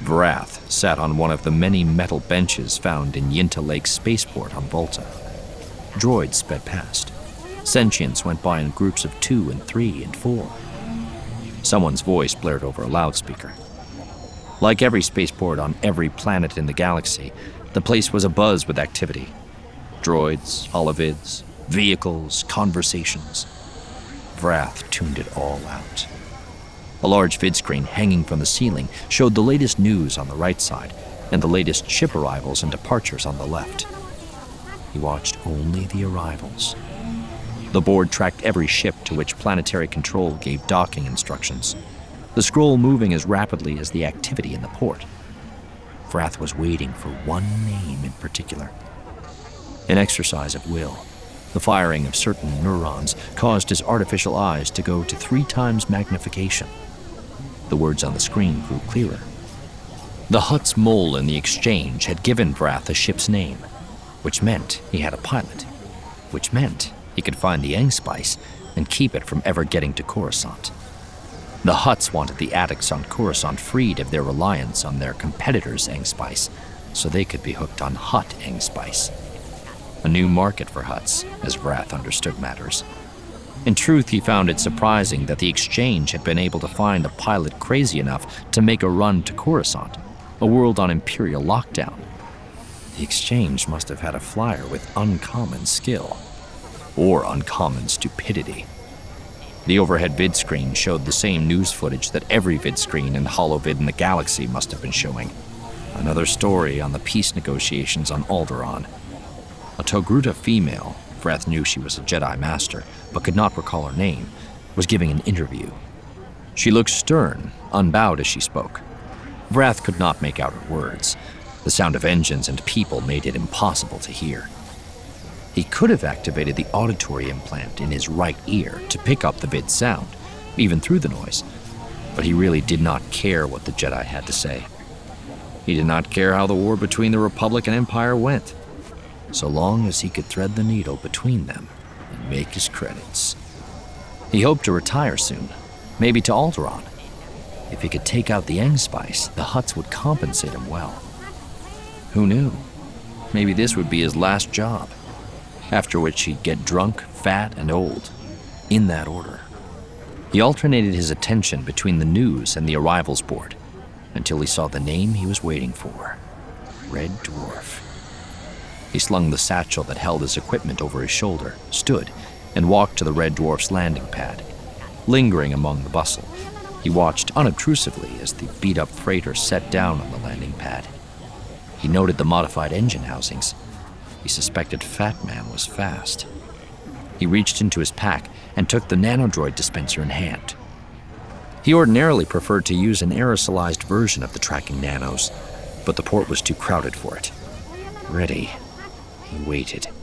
Vrath sat on one of the many metal benches found in Yinta Lake spaceport on Volta. Droids sped past. Sentients went by in groups of 2 and 3 and 4. Someone's voice blared over a loudspeaker. Like every spaceport on every planet in the galaxy, the place was abuzz with activity. Droids, holovids, vehicles, conversations. Vrath tuned it all out. A large vidscreen hanging from the ceiling showed the latest news on the right side and the latest ship arrivals and departures on the left. He watched only the arrivals. The board tracked every ship to which planetary control gave docking instructions, the scroll moving as rapidly as the activity in the port. Vrath was waiting for one name in particular. An exercise of will, the firing of certain neurons caused his artificial eyes to go to 3 times magnification. The words on the screen grew clearer. The Hutt's mole in the exchange had given Vrath a ship's name, which meant he had a pilot, which meant he could find the Engspice and keep it from ever getting to Coruscant. The Hutts wanted the addicts on Coruscant freed of their reliance on their competitors' Engspice, so they could be hooked on Hutt Engspice. A new market for Hutts, as Vrath understood matters. In truth, he found it surprising that the exchange had been able to find a pilot crazy enough to make a run to Coruscant, a world on Imperial lockdown. The exchange must have had a flyer with uncommon skill, or uncommon stupidity. The overhead vidscreen showed the same news footage that every vidscreen and holovid in the galaxy must have been showing. Another story on the peace negotiations on Alderaan. A Togruta female, Vrath knew she was a Jedi Master, but could not recall her name, was giving an interview. She looked stern, unbowed as she spoke. Vrath could not make out her words. The sound of engines and people made it impossible to hear. He could have activated the auditory implant in his right ear to pick up the vid sound, even through the noise, but he really did not care what the Jedi had to say. He did not care how the war between the Republic and Empire went, so long as he could thread the needle between them and make his credits. He hoped to retire soon, maybe to Alderaan. If he could take out the Engspice, the Hutts would compensate him well. Who knew? Maybe this would be his last job, after which he'd get drunk, fat, and old, in that order. He alternated his attention between the news and the arrivals board until he saw the name he was waiting for, Red Dwarf. He slung the satchel that held his equipment over his shoulder, stood, and walked to the Red Dwarf's landing pad. Lingering among the bustle, he watched unobtrusively as the beat-up freighter set down on the landing pad. He noted the modified engine housings. He suspected Fat Man was fast. He reached into his pack and took the nanodroid dispenser in hand. He ordinarily preferred to use an aerosolized version of the tracking nanos, but the port was too crowded for it. Ready, he waited.